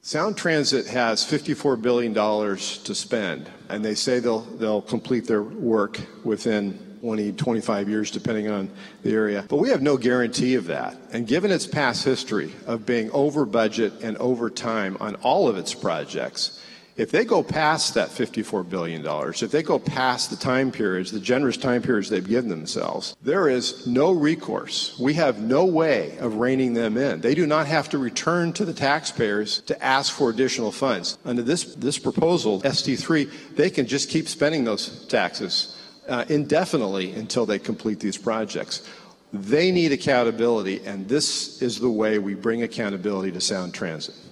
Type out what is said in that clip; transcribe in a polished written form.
Sound Transit has $54 billion to spend, and they say they'll complete their work within 20, 25 years, depending on the area. But we have no guarantee of that. And given its past history of being over budget and over time on all of its projects, if they go past that $54 billion, if they go past the time periods, the generous time periods they've given themselves, there is no recourse. We have no way of reining them in. They do not have to return to the taxpayers to ask for additional funds. Under this proposal, ST3, they can just keep spending those taxes indefinitely until they complete these projects. They need accountability, and this is the way we bring accountability to Sound Transit.